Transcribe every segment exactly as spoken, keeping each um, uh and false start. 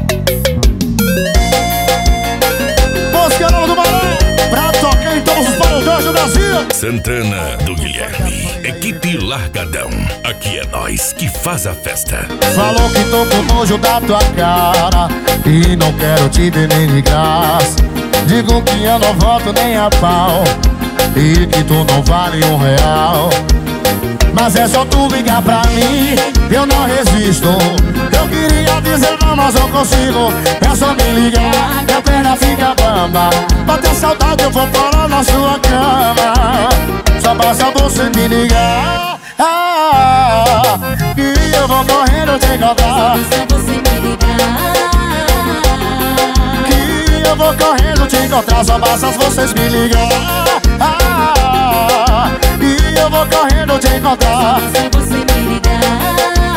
Música nova do Barão, pra tocar em todos os paredões do Brasil. Santana do Guilherme, equipe Largadão. Aqui é nós que faz a festa. Falou que tô com nojo da tua cara e não quero te ver nem de graça. Digo que eu não volto nem a pau e que tu não vale um real. Mas é só tu ligar pra mim, eu não resisto. Eu queria dizer não, mas não consigo. É só me ligar, que a perna fica bamba. Bater saudade eu vou parar na sua cama. Só basta você me ligar, ah, e eu vou correndo te encontrar. Só basta você me ligar, que eu vou correndo te encontrar. Só basta vocês me ligar, ah, e eu vou correndo te encontrar. só você me ligar.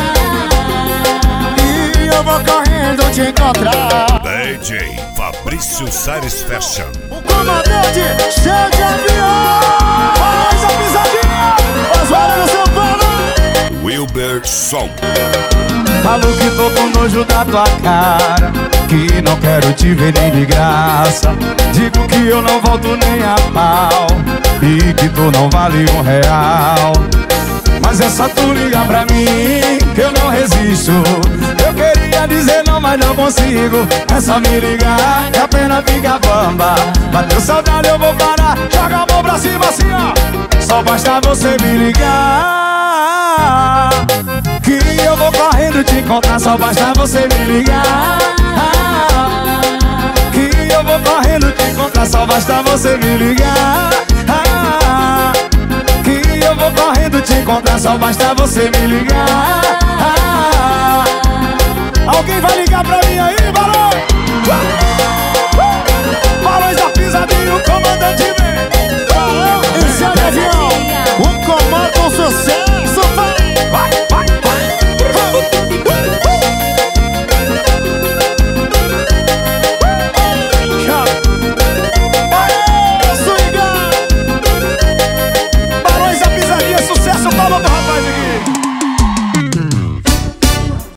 E eu vou correndo te encontrar. D J Fabrício Sares Fashion. O comandante cheio de avião. Faz a pisadinha, as varas do São Paulo. Wilber Som. Falo que tô com nojo da tua cara, que não quero te ver nem de graça. Digo que eu não volto nem a pau e que tu não vale um real. Mas é só tu ligar pra mim, que eu não resisto. Eu queria dizer não, mas não consigo. É só me ligar, que a pena fica bamba. Bateu saudade eu vou parar, joga a mão pra cima assim ó. Só basta você me ligar, que eu vou correndo te encontrar. Só basta você me ligar, que eu vou correndo te encontrar. Só basta você me ligar, que eu vou correndo te encontrar. Só basta você me ligar. Alguém vai ligar pra mim aí?